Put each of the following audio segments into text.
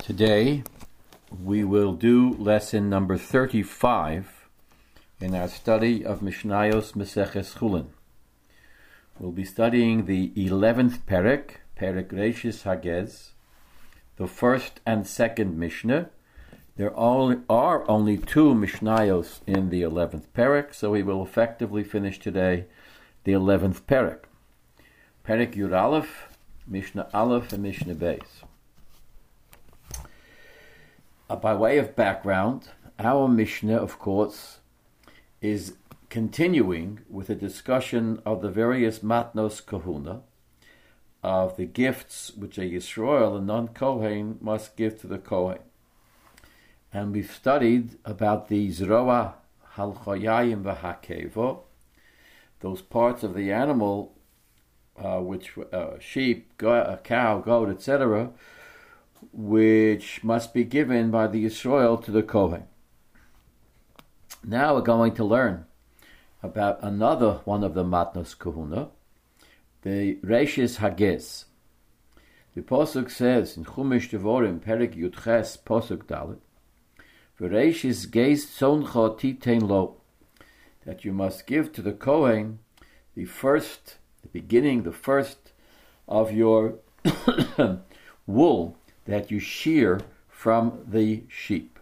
Today we will do lesson number 35 in our study of Mishnayos Maseches Chulin. We'll be studying the 11th Perek Reishis Hagez, the first and second Mishnah. There are only two Mishnayos in the 11th Perek, so we will effectively finish today the 11th Perek. Perek Yud Aleph, Mishnah Aleph, and Mishnah Beis. By way of background, our Mishnah, of course, is continuing with a discussion of the various matnos kahuna, of the gifts which a Yisrael, a non-Kohen, must give to the Kohen. And we've studied about the Zroa Halchoyayim V'Hakevo, those parts of the animal, which sheep, a cow, goat, etc., which must be given by the Yisrael to the Kohen. Now we're going to learn about another one of the Matnos Kahuna, the Reishis Hagez. The Pasuk says in Chumash Devorim, Perek Yudches, Pasuk Dalet, V'Reishis Geis Tzoncha Titein Lo, that you must give to the Kohen the first of your wool that you shear from the sheep.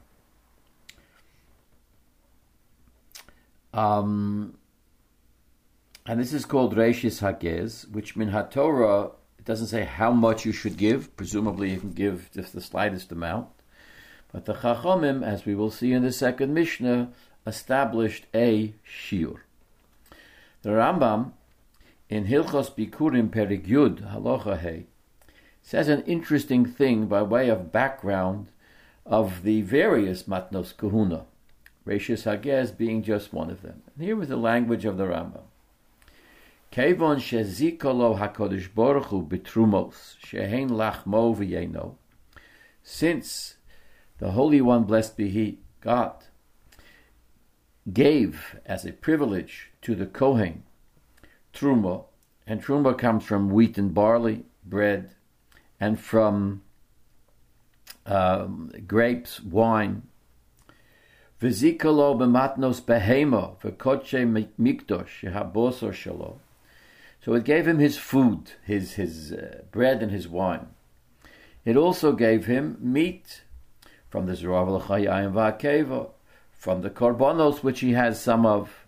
And this is called Reishis Hagez, which min HaTorah, it doesn't say how much you should give. Presumably you can give just the slightest amount. But the Chachamim, as we will see in the second Mishnah, established a shiur. The Rambam, in Hilchos Bikurim Perek Yud, Halacha Hey, says an interesting thing by way of background of the various Matnos Kahuna, Reishis Hagez being just one of them. And here is the language of the Rambam. Kevon shezikolo HaKadosh Baruch Hu betrumos shehein lachmo v'yeno, since the Holy One, blessed be He, God, gave as a privilege to the Kohen truma, and truma comes from wheat and barley, bread, and from grapes, wine. V'zikalo b'matnos behema v'kodshe mikdosh shehabosor shalo. So it gave him his food, his bread and his wine. It also gave him meat from the Zerav l'chayayim v'akeva, from the korbanos which he has some of.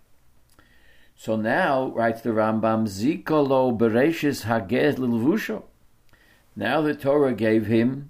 So now, writes the Rambam, zikalo bereishis hagez l'lvusho. Now the Torah gave him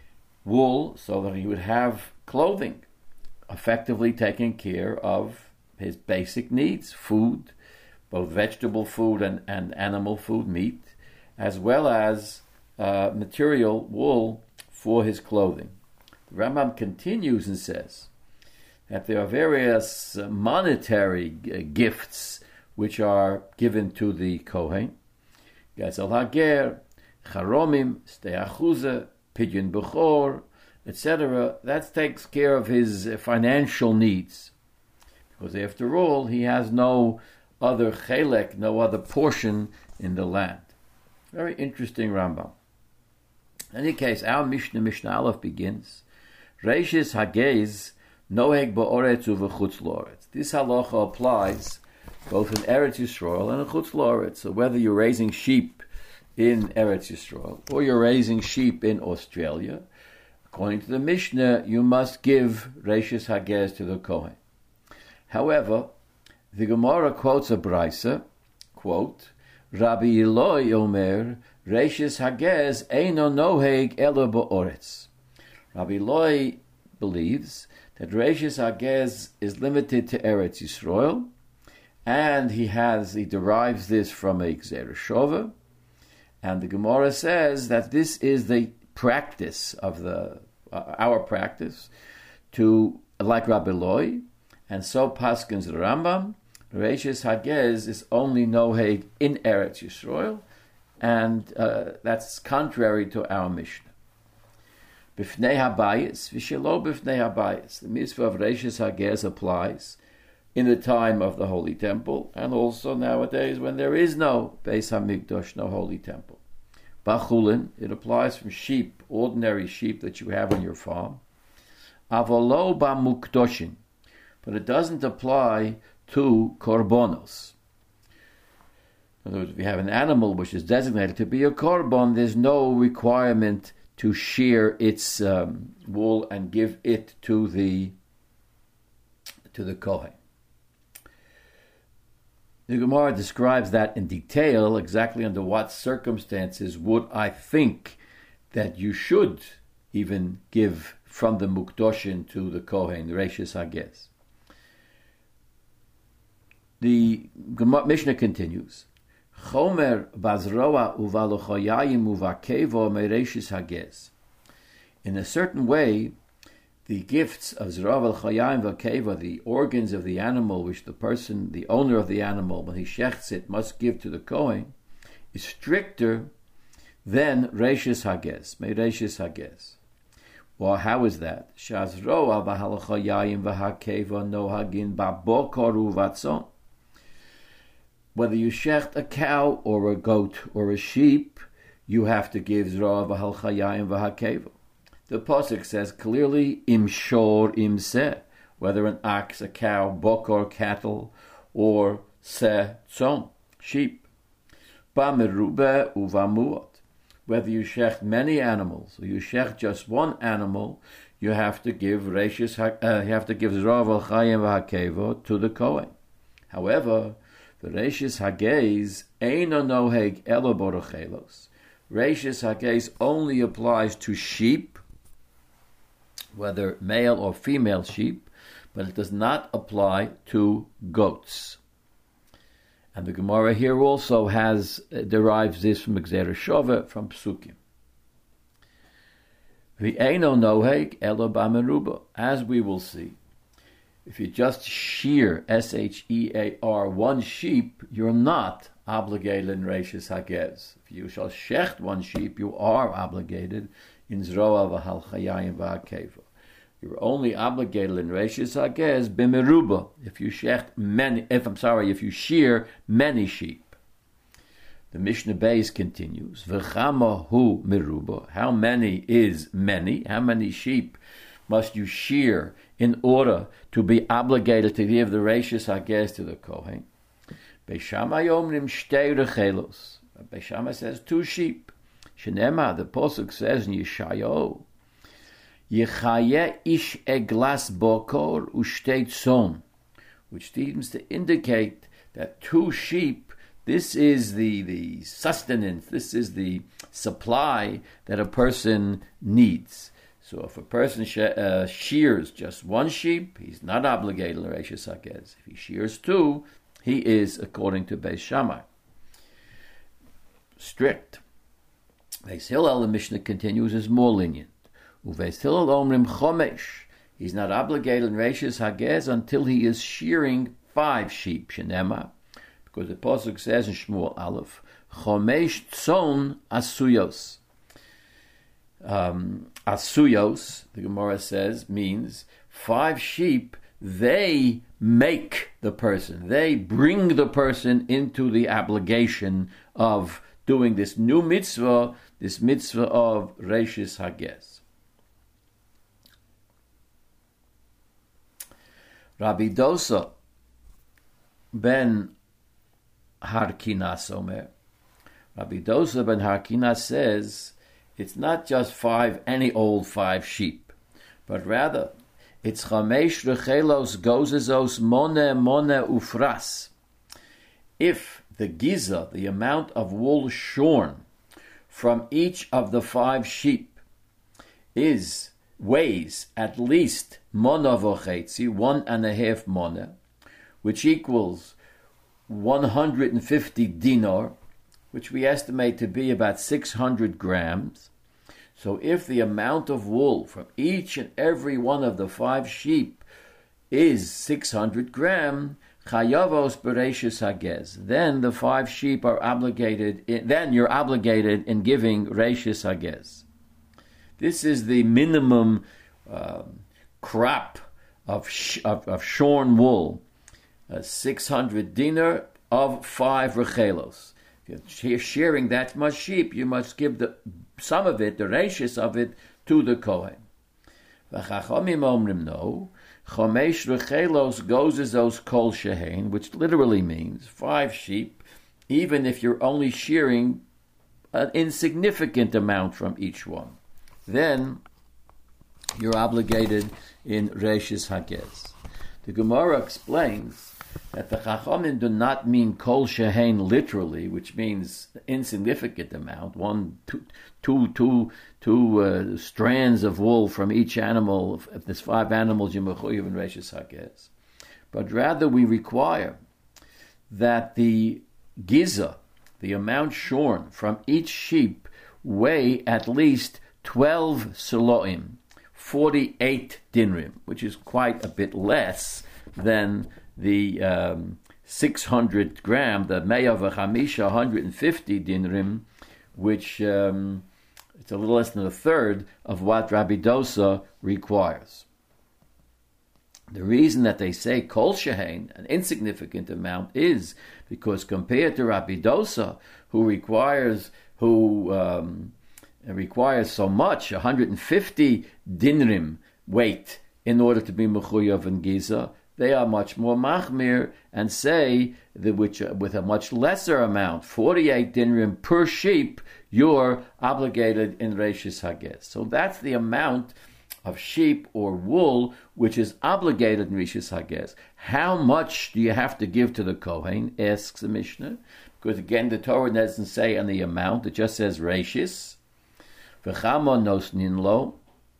wool so that he would have clothing, effectively taking care of his basic needs, food, both vegetable food and animal food, meat, as well as material wool for his clothing. The Rambam continues and says that there are various monetary gifts which are given to the Kohen. Gazel Hager, Charomim, Steachuza, Pidyon Bechor, etc. That takes care of his financial needs. Because after all, he has no other chelek, no other portion in the land. Very interesting Rambam. In any case, our Mishnah Aleph begins, Reishis Hagez noheg ba'oretz u'v'chutz l'oretz. This halacha applies both in Eretz Yisrael and in Chutz l'oretz. So whether you're raising sheep in Eretz Yisrael or you're raising sheep in Australia, according to the Mishnah, you must give Reishis Hagez to the Kohen. However, the Gemara quotes a Braisa, quote, Rabbi Eloi Omer, Reishis Hagez eino noheg elo ba'oretz. Rabbi Eloi believes that Reishis Hagez is limited to Eretz Yisrael, and he derives this from a Gzera Shova, and the Gemara says that this is the practice of our practice to, like Rabbi Eloi, and so paskins the Rambam, Reishis Hagez is only noheg in Eretz Yisrael, and that's contrary to our Mishnah. B'fnei habayis, v'shelo b'fnei habayis. The mitzvah of Reishis Hagez applies in the time of the Holy Temple, and also nowadays when there is no Beis HaMikdash, no Holy Temple. Bachulin, it applies from sheep ordinary sheep that you have on your farm. Avolo b'mukdoshin, but it doesn't apply to korbanos. In other words, if you have an animal which is designated to be a korban, there's no requirement to shear its wool and give it to the Kohen. The Gemara describes that in detail, exactly under what circumstances would I think that you should even give from the Mukdoshin to the Kohen, the Reishis Hagez. The Mishnah continues, Chomer bazroa uvalochoyayim uvakevo mereishis Hagez. In a certain way, the gifts of Zerav al-Chayayim Vakeva, the organs of the animal which the person, the owner of the animal, when he shechts it, must give to the Kohen, is stricter than Reishis Hagez, Mereishis Hagez. Well, how is that? Shazroa v'halachayayim v'hakeva nohagin ba'bokor uvatzon. Whether you shecht a cow or a goat or a sheep, you have to give Zroa v'halachayayim v'hakeva. The Pasuk says clearly, im shor im seh, whether an ox, a cow, bokor, cattle, or seh, tzon, sheep. Ba merube uvamuot. Whether you shecht many animals or you shecht just one animal, you have to give Reishis, you have to give Zroa v'chayim v'hakevo to the Kohen. However, the Reishis Hagez eino noheg elo borochelos. Reishis Hagez only applies to sheep, whether male or female sheep, but it does not apply to goats. And the Gemara here also derives this from Gzera Shova, from Psukim. V'eino noheg elo b'meruba. As we will see, if you just shear, S-H-E-A-R, one sheep, you're not obligated in Reishis Hagez. If you shall shecht one sheep, you are obligated in Zroa v'halchayayim v'hakeva. You're only obligated in Reishis Hagez b'meruba if you shear many sheep. The Mishnah Beis continues, V'chama hu meruba. How many is many? How many sheep must you shear in order to be obligated to give the Reishis Hagez to the Kohen? Beis Shammai omrim shtei rechelos. Beis Shammai says 2 sheep. Shenema, the Pasuk says in Yeshayahu, Yechaye ish eglas bokor ushtei tzon, which seems to indicate that 2 sheep, this is the sustenance, this is the supply that a person needs. So if a person shears just 1 sheep, he's not obligated to Reishis Hagez. If he shears 2, he is, according to Beis Shammai, strict. Beis Hillel, the Mishnah continues, is more lenient. Uveis Hillel omrim chomesh. He's not obligated in Reishis Hagez until he is shearing 5 sheep. Shenema, because the Pasuk says in Shmuel Aleph, chomesh tzon asuyos. Asuyos, the Gemara says, means 5 sheep. They make the person. They bring the person into the obligation of doing this new mitzvah, this mitzvah of Reishis Hagez. Rabbi Dosa ben Harkinas Omer. Rabbi Dosa ben Harkinas says it's not just 5, any old 5 sheep, but rather it's chamesh rechelos gozezos mone ufras. If the giza, the amount of wool shorn from each of the 5 sheep, weighs at least mona v'chetzi, 1.5 mona, which equals 150 dinar, which we estimate to be about 600 grams. So if the amount of wool from each and every one of the 5 sheep is 600 grams, chayavos bereishis hagez, then the 5 sheep are obligated, then you're obligated in giving reishis hagez. This is the minimum crop of shorn wool, 600 dinar of 5 rechelos. If Shearing that much sheep, you must give some of it, the ratius of it, to the Kohen. V'chachamim omrim no, chomesh rechelos gozezos kol shehein, which literally means 5 sheep, even if you're only shearing an insignificant amount from each one. Then you're obligated in Reishis Hagez. The Gemara explains that the Chachamim do not mean kol shehein literally, which means insignificant amount, two strands of wool from each animal. If there's 5 animals, you're mechuyev in Reishis Hagez. But rather we require that the giza, the amount shorn from each sheep, weigh at least 12 siloim, 48 dinrim, which is quite a bit less than the 600 gram, the me'ah v'chamisha, 150 dinrim, which it's a little less than a third of what Rabbi Dosa requires. The reason that they say kol shehein, an insignificant amount, is because compared to Rabbi Dosa, who requires so much, 150 dinrim weight in order to be mechuyev and giza, they are much more machmir and say that with a much lesser amount, 48 dinrim per sheep, you're obligated in Reishis Hagez. So that's the amount of sheep or wool which is obligated in Reishis Hagez. How much do you have to give to the Kohen, asks the Mishnah? Because again, the Torah doesn't say on the amount, it just says Reishis. V'chama nosnin lo.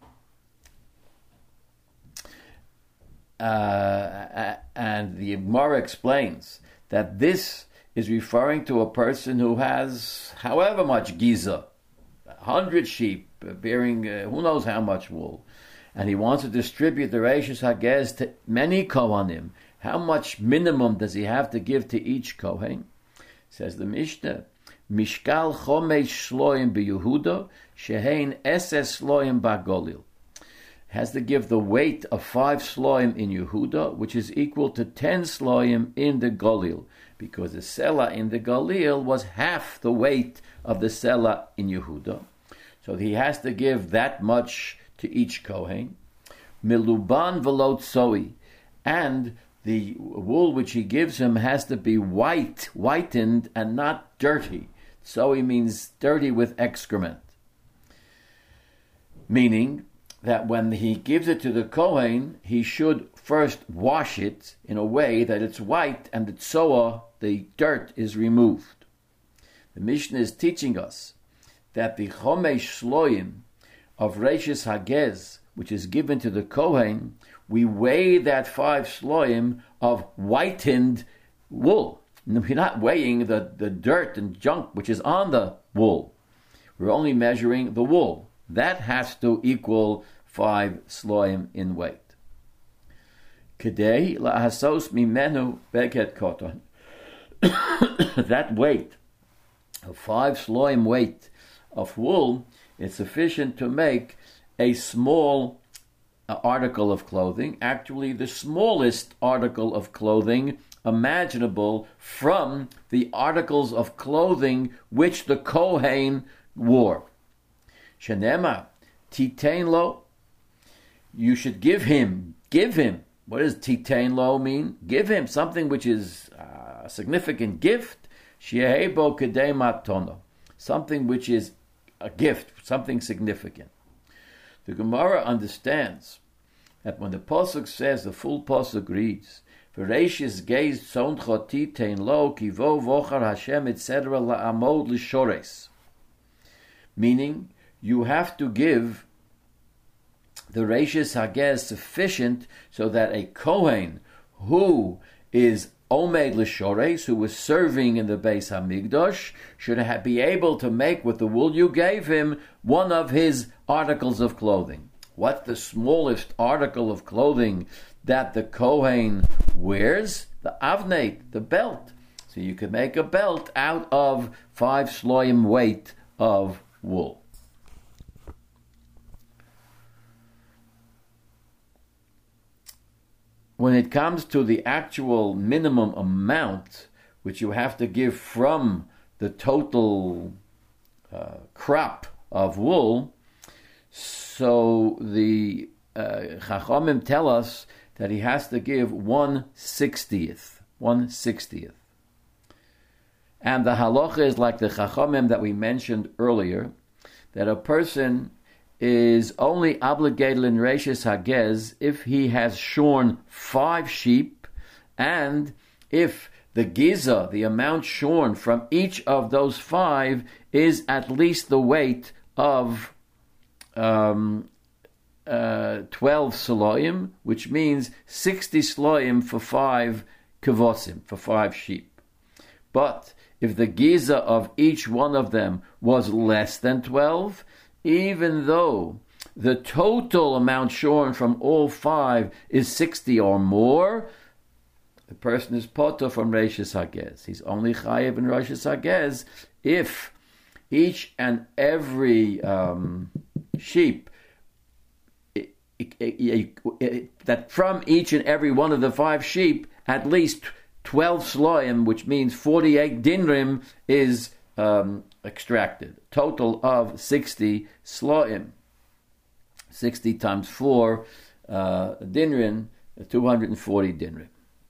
And the Gemara explains that this is referring to a person who has however much giza, 100 sheep bearing who knows how much wool, and he wants to distribute the Reishis Hagez to many Kohanim. How much minimum does he have to give to each Kohen? Says the Mishnah, Mishkal chomesh shloim beYehuda, shehein eses shloim ba'Golil. Has to give the weight of 5 sloim in Yehuda, which is equal to 10 sloim in the Golil, because the Sela in the Golil was half the weight of the Sela in Yehuda. So he has to give that much to each Kohen. Miluban velot soi, and the wool which he gives him has to be whitened and not dirty. Soi means dirty with excrement. Meaning that when he gives it to the Kohen, he should first wash it in a way that it's white and the tsoah, the dirt, is removed. The Mishnah is teaching us that the chomesh shloim of Reishis Hagez, which is given to the Kohen, we weigh that 5 shloim of whitened wool. We're not weighing the dirt and junk which is on the wool. We're only measuring the wool. That has to equal 5 sloim in weight. Kedei lahasos mimenu beged koton. That weight of 5 sloim weight of wool is sufficient to make a small article of clothing, actually the smallest article of clothing imaginable from the articles of clothing which the Kohen wore. Shenema, titain lo, you should give him. What does titain lo mean? Give him something which is a significant gift. Shehebo kedei matona, something which is a gift, something significant. The Gemara understands that when the Pasuk says, the full Pasuk reads, V'reishis geis tzoncho titain lo kivo vochar Hashem etc. la'amod l'shores, meaning you have to give the Reishis Hagez sufficient so that a Kohen who is Omed l'shores, who was serving in the Beis Hamikdash, should be able to make with the wool you gave him one of his articles of clothing. What's the smallest article of clothing that the Kohen wears? The avnei, the belt. So you can make a belt out of 5 shloim weight of wool. When it comes to the actual minimum amount which you have to give from the total crop of wool, so the Chachamim tell us that he has to give 1/60th. 1/60th. And the halacha is like the Chachamim that we mentioned earlier, that a person is only obligated in Reishis Hagez if he has shorn 5 sheep, and if the giza, the amount shorn from each of those 5, is at least the weight of 12 saloim, which means 60 saloim for 5 kevosim, for 5 sheep. But if the giza of each one of them was less than 12, even though the total amount shorn from all 5 is 60 or more, the person is potter from Reishis Hagez. He's only chayev in Reishis Hagez if each and every sheep, that from each and every one of the 5 sheep, at least 12 sloim, which means 48 dinrim, is extracted. Total of 60 sloim. 60 times 4 dinrim, 240 dinrim.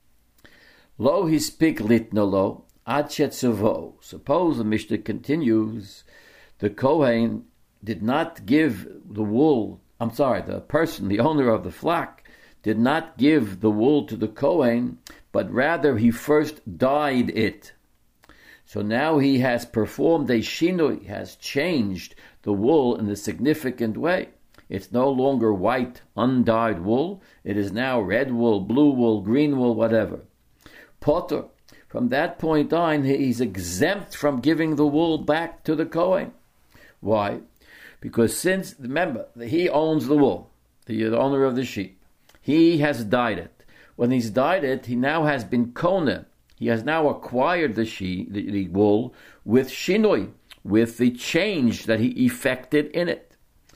Lo hispik litnolo ad shetzavo. Suppose the Mishnah continues, the Kohen did not give the wool, the person, the owner of the flock, did not give the wool to the Kohen, but rather he first dyed it. So now he has performed a shinui, has changed the wool in a significant way. It's no longer white, undyed wool. It is now red wool, blue wool, green wool, whatever. Potter. From that point on, he's exempt from giving the wool back to the Kohen. Why? Because since, remember, he owns the wool, the owner of the sheep. He has dyed it. When he's dyed it, he now has been kona. He has now acquired the wool with shinoi, with the change that he effected in it.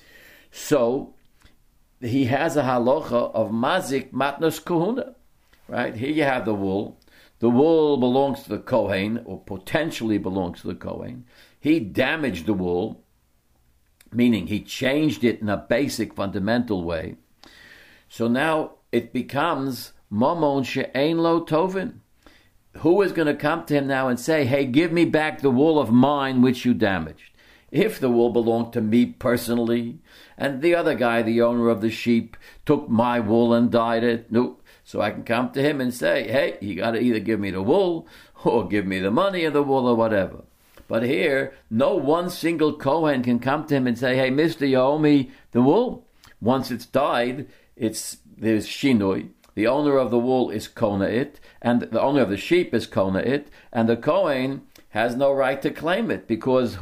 So, he has a halacha of mazik matnos kohuna. Right? Here you have the wool. The wool belongs to the Kohen, or potentially belongs to the Kohen. He damaged the wool, meaning he changed it in a basic, fundamental way. So now it becomes mamon she'ein lo tovin. Who is going to come to him now and say, hey, give me back the wool of mine which you damaged? If the wool belonged to me personally, and the other guy, the owner of the sheep, took my wool and dyed it, no. So I can come to him and say, hey, you got to either give me the wool or give me the money of the wool or whatever. But here, no one single Kohen can come to him and say, hey, mister, you owe me the wool. Once it's dyed, there's shinoi. The owner of the wool is kona it, and the owner of the sheep is kona it, and the Kohen has no right to claim it, because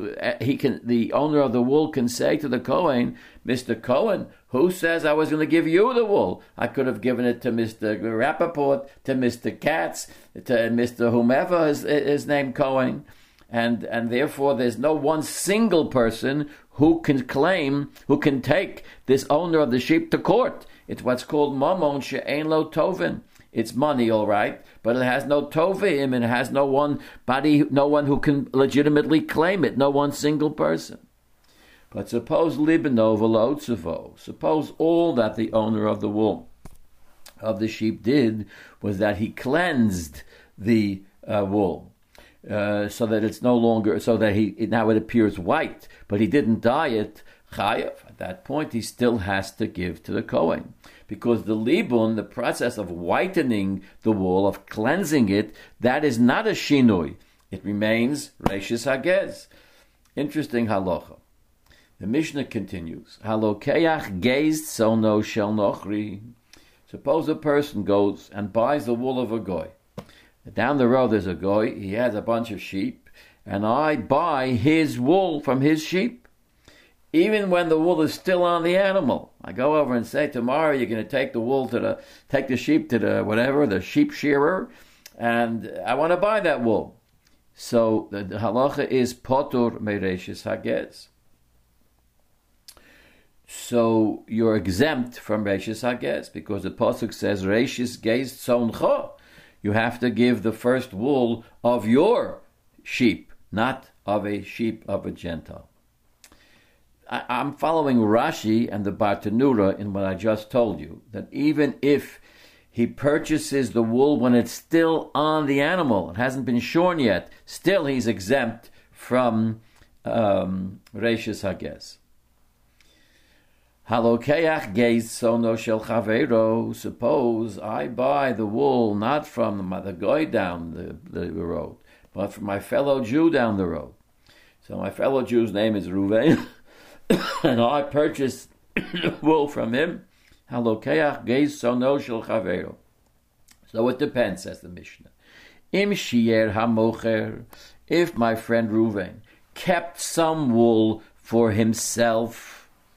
the owner of the wool can say to the Kohen, Mr. Cohen, who says I was going to give you the wool? I could have given it to Mr. Rappaport, to Mr. Katz, to Mr. whomever is named Cohen, and therefore there's no one single person who can take this owner of the sheep to court. It's what's called mamon she'ein lo tovin. It's money, all right, but it has no tovim, and it has no one who can legitimately claim it, no one single person. But suppose libeno v'lo tzavo. Suppose all that the owner of the wool of the sheep did was that he cleansed the wool, so that it's no longer, now it appears white, but he didn't dye it. Chayav. At that point, he still has to give to the Kohen, because the libun, the process of whitening the wool, of cleansing it, that is not a shinui. It remains Reishis Hagez. Interesting halacha. The Mishnah continues. Halokeach geizd sono shel nochri. Suppose a person goes and buys the wool of a goy. Down the road there's a goy. He has a bunch of sheep, and I buy his wool from his sheep. Even when the wool is still on the animal, I go over and say, tomorrow you're going to take the sheep to the sheep shearer, and I want to buy that wool. So the halacha is potur mereishis hagez. So you're exempt from reishis hagez, because the pasuk says reishis geiz tzoncha. You have to give the first wool of your sheep, not of a sheep of a Gentile. I'm following Rashi and the Bartanura in what I just told you, that even if he purchases the wool when it's still on the animal, it hasn't been shorn yet, still he's exempt from Reishis Hagez. Halokeach geis sono shel chaveiro. Suppose I buy the wool not from the guy down the road, but from my fellow Jew down the road. So my fellow Jew's name is Ruvain, and I purchase wool from him. Halokeach geis sono shel chaveiro. So it depends, says the Mishnah. Im shier hamocher, if my friend Ruvain kept some wool for himself.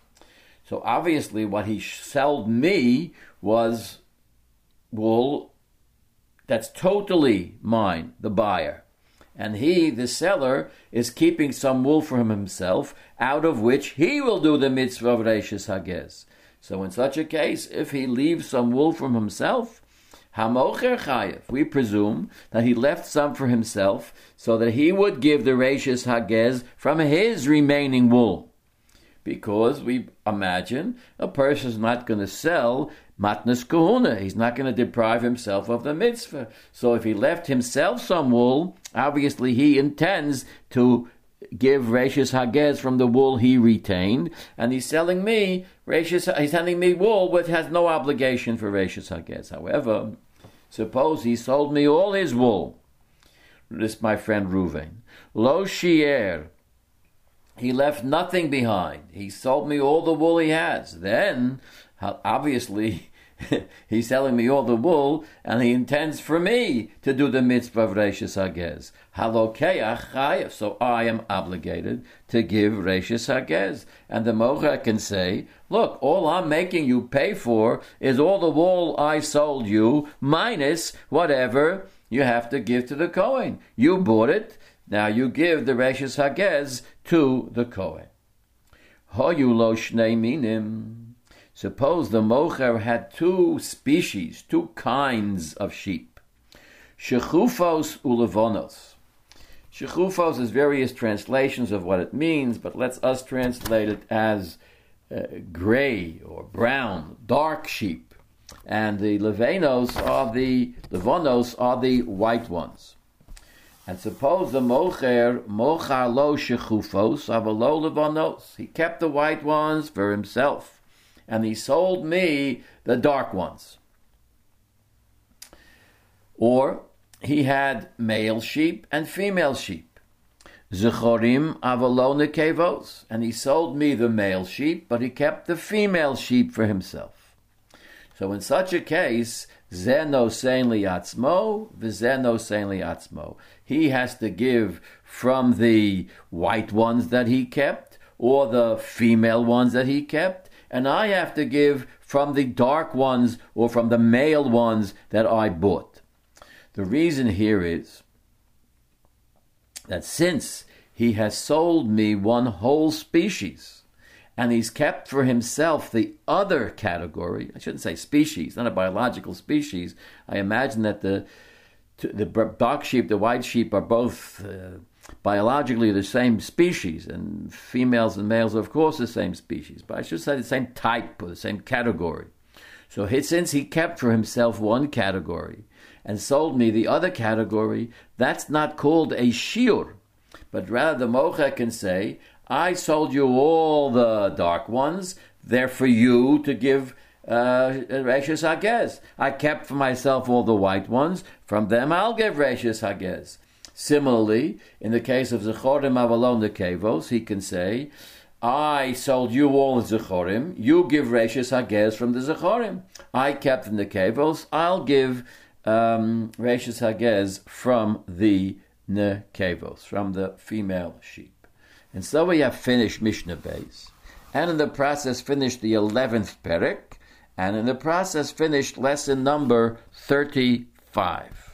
So obviously what he sold me was wool that's totally mine, the buyer. And he, the seller, is keeping some wool for himself, out of which he will do the mitzvah of Reishis Hagez. So in such a case, if he leaves some wool from himself, Hamocher Chayev, we presume that he left some for himself so that he would give the Reishis Hagez from his remaining wool. Because we imagine a person is not going to sell matnas kahuna. He's not going to deprive himself of the mitzvah. So if he left himself some wool, obviously he intends to give Reishis Hagez from the wool he retained, and he's selling me he's sending me wool which has no obligation for Reishis Hagez. However, suppose he sold me all his wool. This my friend Ruvain. Lo shier. He left nothing behind. He sold me all the wool he has. Then, obviously, he's selling me all the wool, and he intends for me to do the mitzvah of Reishis Hagez. Halokeach chayev. So I am obligated to give Reishis Hagez. And the mocha can say, look, all I'm making you pay for is all the wool I sold you, minus whatever you have to give to the Kohen. You bought it. Now you give the Reishis Hagez to the Kohen. Hoyu lo shnei minim. Suppose the mocher had two species, two kinds of sheep. Shechufos ulevonos. Shechufos is various translations of what it means, but let's us translate it as gray or brown, dark sheep. And the levonos are the white ones. And suppose the mocher lo shechufos avalo levonos. He kept the white ones for himself, and he sold me the dark ones. Or he had male sheep and female sheep. Zechorim avalo nekevos, and he sold me the male sheep, but he kept the female sheep for himself. So in such a case, Zeno sein liatzmo, v'zeno sein liatzmo. He has to give from the white ones that he kept, or the female ones that he kept, and I have to give from the dark ones, or from the male ones that I bought. The reason here is that since he has sold me one whole species, and he's kept for himself the other category. I shouldn't say species, not a biological species. I imagine that the dark sheep, the white sheep are both biologically the same species, and females and males are of course the same species, but I should say the same type or the same category. So since he kept for himself one category and sold me the other category, that's not called a shiur, but rather the mocha can say, I sold you all the dark ones, they're for you to give Reishis Hagez. I kept for myself all the white ones, from them I'll give Reishis Hagez. Similarly, in the case of Zechorim Avalon Nekevos, he can say, I sold you all the Zechorim, you give Reishis Hagez from the Zechorim. I kept the Nekevos, I'll give Reishis Hagez from the Nekevos, from the female sheep. And so we have finished Mishnah Beis, and in the process finished the 11th Perek, and in the process finished lesson number 35.